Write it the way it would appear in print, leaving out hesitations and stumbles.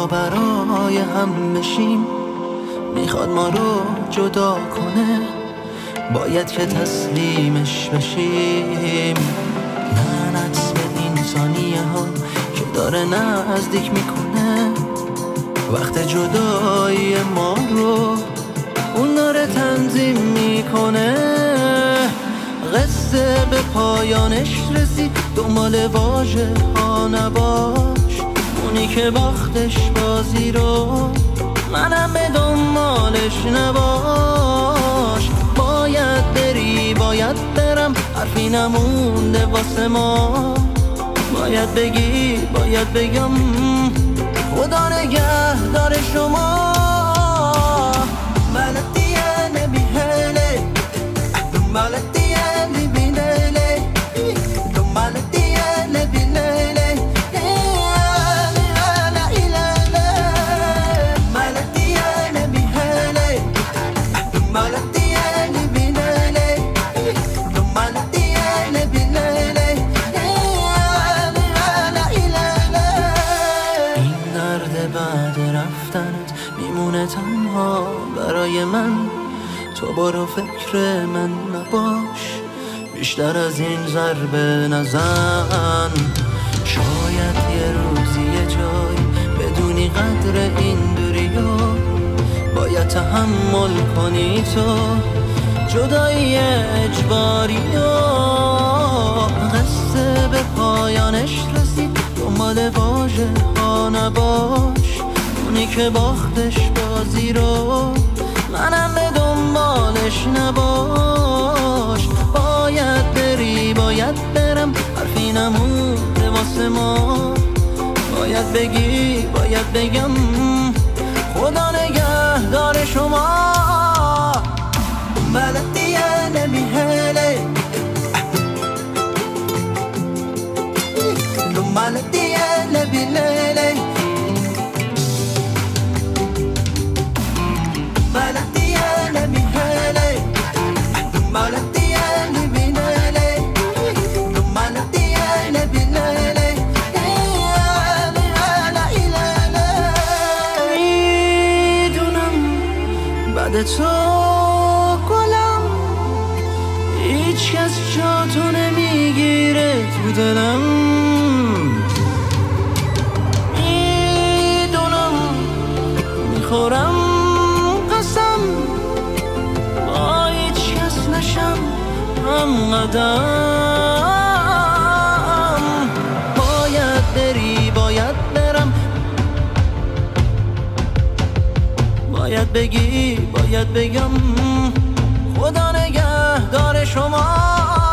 برای هم بشیم، میخواد ما رو جدا کنه، باید که تسلیمش بشیم. لعنت به این ثانیه ها که داره نزدیک میکنه، وقت جدایی ما رو اون داره تنظیم میکنه. قصه به پایانش رسید، دنبال واژه ها نباش، اونی که باختش بازی رو منم به دنبالش نباش. باید بری باید برم، حرفی نمونده واسه ما، باید بگی باید بگم خدا نگهدار شما. بلدیه نبی هله بلدیه نبی لیله بلدیه نبی لیله بلدیه نبی هله بلدیه نبی لیله بلدیه نبی لیله. این درد بعد رفتنت میمونه تنها برای من، تو برو فکر من نباش، بیشتر از این ضربه نزن. شاید یه روزی یه جای بدونی قدر این دوریو، باید تحمل کنی تو جدایی اجباریو. قصه به پایانش رسید، دنبال واژه ها نباش، اونی که باختش بازی رو منم به دنبالش نباش. باید بری باید برم، حرفی نمونده واسه ما، باید بگی باید بگم خدا نگهدار شما. بلدیه نبی هله بلدیه نبی لیله بلدیه نبی هله بلدیه نبی لیله بلدیه نبی لیله. میدونم بعد تو گلم هیچ کس جا تو نمیگیره تو دلم. میدونم میخورم قسم با هیچ کس نشم هم قدم. باید بری باید برم، باید بگی باید بگم خدا نگهدار شما.